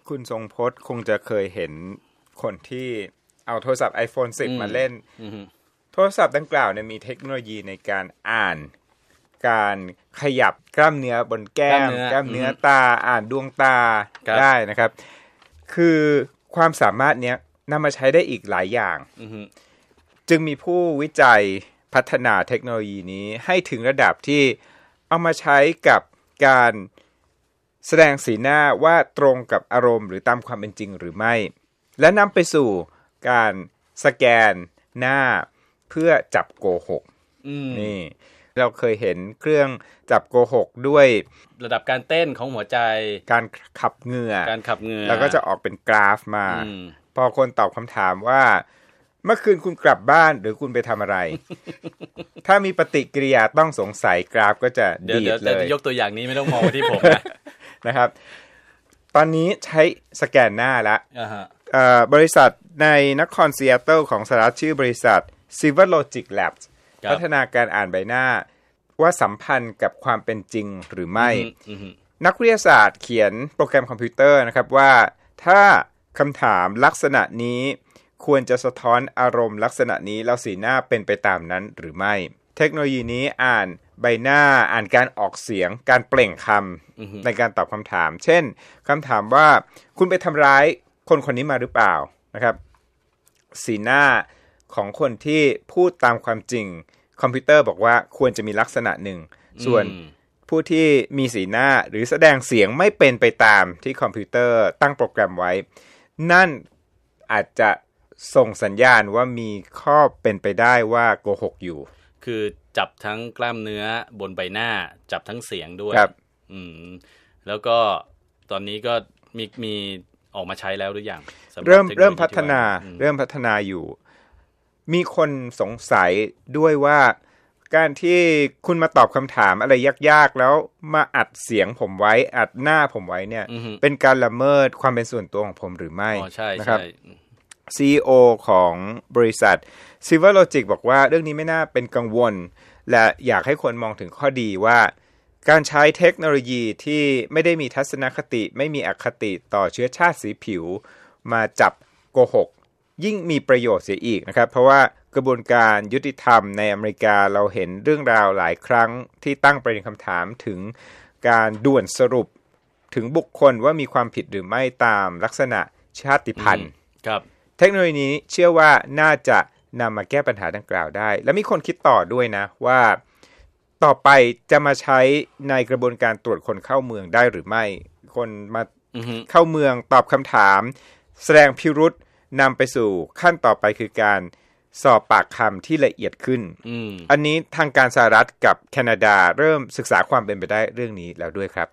คุณทรงพจน์คงจะเคยเห็นคนที่เอาโทรศัพท์ iPhone 10 มาเล่นโทรศัพท์ดังกล่าวเนี่ยมีเทคโนโลยีในการอ่านการขยับกล้ามเนื้อบนแก้มกล้ามเนื้อตาอ่านดวงตาได้นะครับคือความสามารถเนี้ยนำมาใช้ได้อีกหลายอย่างจึงมีผู้วิจัยพัฒนาเทคโนโลยีนี้ให้ถึงระดับที่เอามาใช้กับการแสดงสีหน้าว่าตรงกับอารมณ์หรือตามความเป็นจริงหรือไม่และนำไปสู่การสแกนหน้าเพื่อจับโกหกนี่เราเคยเห็นเครื่องจับโกหกด้วยระดับการเต้นของหัวใจการขับเหงื่อแล้วก็จะออกเป็นกราฟมาพอคนตอบคำถามว่าเมื่อคืนคุณกลับบ้านหรือคุณไปทำอะไร ถ้ามีปฏิกิริยาต้องสงสัยกราฟก็จะดีดเลยยกตัวอย่างนี้ไม่ต้องมองมาที่ผมนะครับตอนนี้ใช้สแกนหน้าแล้วบริษัทในนครซีแอตเทิลของสหรัฐชื่อบริษัท Silverlogic Labs พัฒนาการอ่านใบหน้าว่าสัมพันธ์กับความเป็นจริงหรือไม่นักวิทยาศาสตร์เขียนโปรแกรมคอมพิวเตอร์นะครับว่าถ้าคำถามลักษณะนี้ควรจะสะท้อนอารมณ์ลักษณะนี้แล้วสีหน้าเป็นไปตามนั้นหรือไม่เทคโนโลยีนี้อ่านใบหน้าอ่านการออกเสียงการเปล่งคำในการตอบคำถามเช่นคำถามว่าคุณไปทำร้ายคนคนนี้มาหรือเปล่านะครับสีหน้าของคนที่พูดตามความจริงคอมพิวเตอร์บอกว่าควรจะมีลักษณะหนึ่งส่วนผู้ที่มีสีหน้าหรือแสดงเสียงไม่เป็นไปตามที่คอมพิวเตอร์ตั้งโปรแกรมไว้นั่นอาจจะส่งสัญญาณว่ามีข้อเป็นไปได้ว่าโกหกอยู่คือจับทั้งกล้ามเนื้อบนใบหน้าจับทั้งเสียงด้วยแล้วก็ตอนนี้ก็มีออกมาใช้แล้วหรือยังเริ่มพัฒนาอยู่มีคนสงสัยด้วยว่าการที่คุณมาตอบคำถามอะไรยากๆแล้วมาอัดเสียงผมไว้อัดหน้าผมไว้เนี่ยเป็นการละเมิดความเป็นส่วนตัวของผมหรือไม่นะครับ CEO ของบริษัท Silverlogic บอกว่าเรื่องนี้ไม่น่าเป็นกังวลและอยากให้คนมองถึงข้อดีว่าการใช้เทคโนโลยีที่ไม่ได้มีทัศนคติไม่มีอคติต่อเชื้อชาติสีผิวมาจับโกหกยิ่งมีประโยชน์เสียอีกนะครับเพราะว่ากระบวนการยุติธรรมในอเมริกาเราเห็นเรื่องราวหลายครั้งที่ตั้งประเด็นคำถามถึงการด่วนสรุปถึงบุคคลว่ามีความผิดหรือไม่ตามลักษณะชาติพันธุ์ครับเทคโนโลยีนี้เชื่อว่าน่าจะนำมาแก้ปัญหาดังกล่าวได้และมีคนคิดต่อด้วยนะว่าต่อไปจะมาใช้ในกระบวนการตรวจคนเข้าเมืองได้หรือไม่คนมาเข้าเมืองตอบคำถามแสดงพิรุธนำไปสู่ขั้นต่อไปคือการสอบปากคำที่ละเอียดขึ้นอันนี้ทางการสหรัฐกับแคนาดาเริ่มศึกษาความเป็นไปได้เรื่องนี้แล้วด้วยครับ